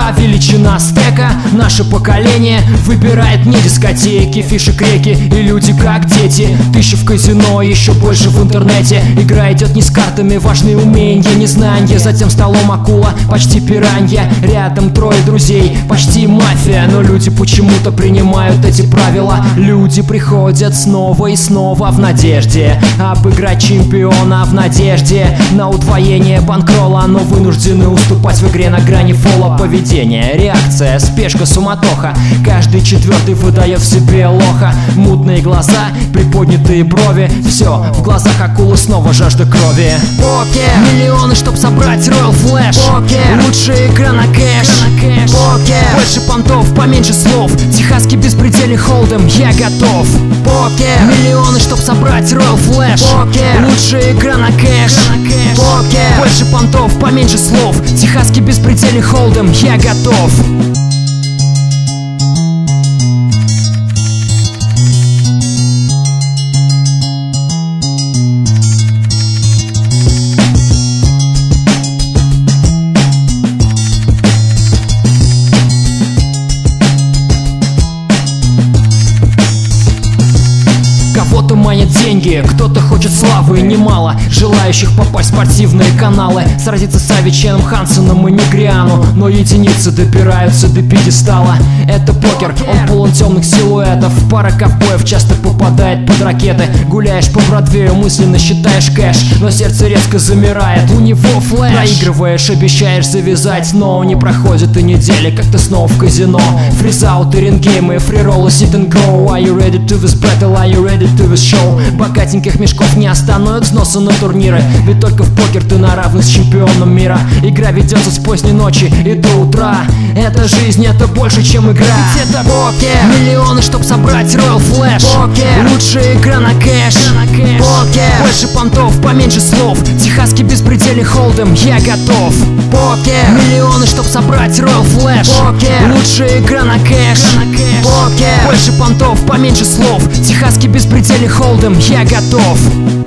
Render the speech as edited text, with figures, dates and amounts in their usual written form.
игра, величина стека. Наше поколение выбирает не дискотеки, фишек реки и люди как дети. Тысячи в казино, еще больше в интернете. Игра идет не с картами, важны умения, не знания. Затем столом акула, почти пиранья. Рядом трое друзей, почти мафия. Но люди почему-то принимают эти правила. Люди приходят снова и снова в надежде обыграть чемпиона, в надежде на удвоение банкролла, но вынуждены уступать в игре на грани фола. Поведение, реакция, спешка, суматоха. Каждый четвертый выдает в себе лоха. Мутные глаза, приподнятые брови. Все, в глазах акулы снова жажда крови. Покер, миллионы, чтоб собрать Royal Flash. Покер, лучшая игра на кэш. Покер, больше понтов, поменьше слов. Техасский беспредельный холдем, я готов. Покер, миллионы, чтоб собрать Royal Flash. Покер, лучшая игра на кэш. Покер, больше понтов, поменьше слов. Техасский беспредельный холдем, я готов. Кого-то манят деньги, кто-то хочет славы, и немало желающих попасть в спортивные каналы, сразиться с Авиченом, Хансеном и Негриану. Но единицы добираются до пьедестала. Это покер, он полон темных силуэтов. Пара ковбоев часто попадает под ракеты. Гуляешь по Бродвею, мысленно считаешь кэш, но сердце резко замирает, у него флэш. Проигрываешь, обещаешь завязать, но не проходит и недели, как ты снова в казино. Фризауты, рингеймы, фрироллы, sit and go. Are you ready to this battle? Are you ready to this show? Богатеньких мешков не остановят взносы на турниры, ведь только в покер ты на равных с чемпионом мира. Игра ведется с поздней ночи и до утра. Это жизнь, это больше, чем игра. Ведь это покер, миллионы, чтоб собрать Royal Flash. Покер, лучшая игра на кэш. Покер, больше понтов, поменьше слов. Техасский беспредельный холдем, я готов. Покер, миллионы, чтоб собрать Royal Flash. Покер, лучшая игра на кэш. Покер, больше понтов, поменьше слов. Техасский беспредельный холдем, я готов.